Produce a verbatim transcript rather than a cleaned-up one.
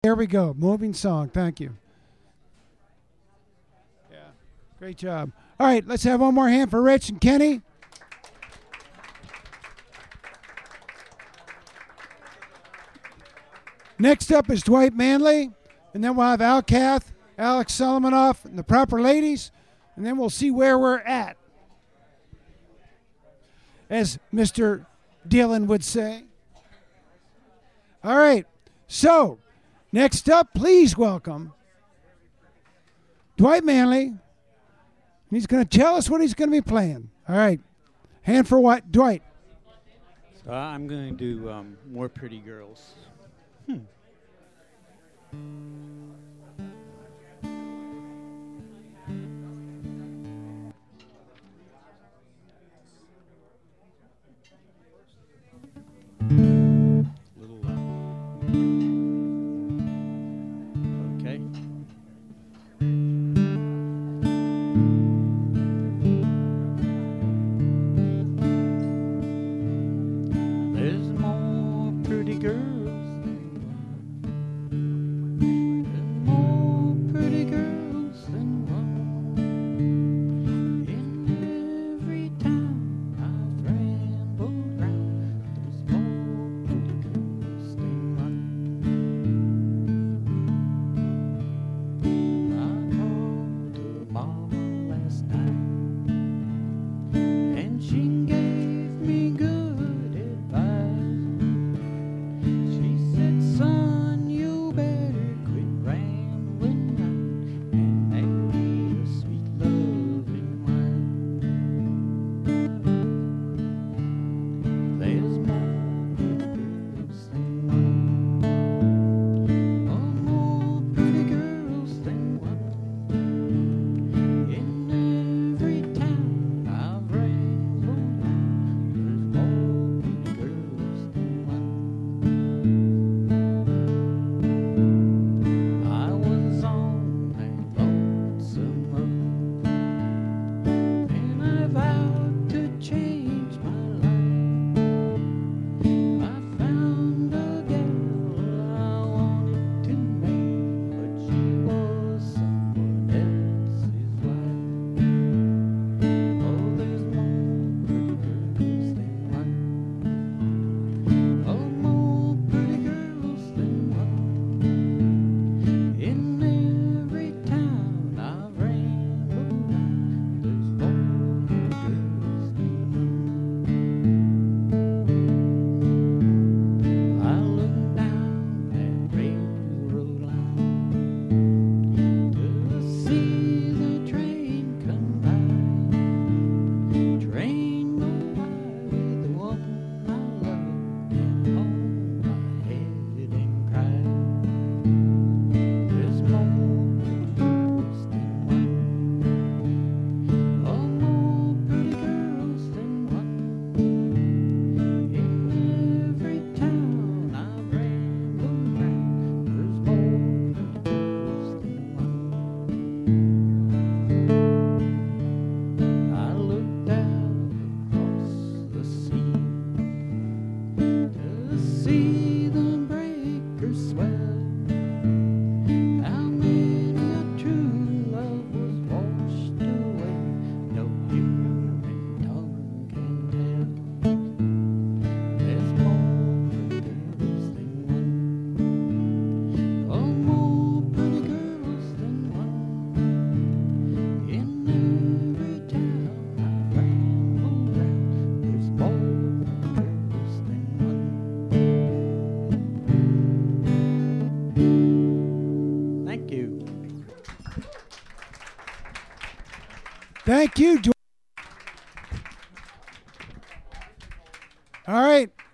There we go. Moving song. Thank you. Yeah. Great job. All right, let's have one more hand for Rich and Kenny. Next up is Dwight Manley, and then we'll have Al Cath, Alex Solomanoff, and the Proper Ladies, and then we'll see where we're at, as Mister Dillon would say. All right, so next up, please welcome Dwight Manley. He's going to tell us what he's going to be playing. All right, hand for what? Dwight. So I'm going to do um, More Pretty Girls. Hmm. Little uh, okay. There's more pretty girls. Thank you. All right.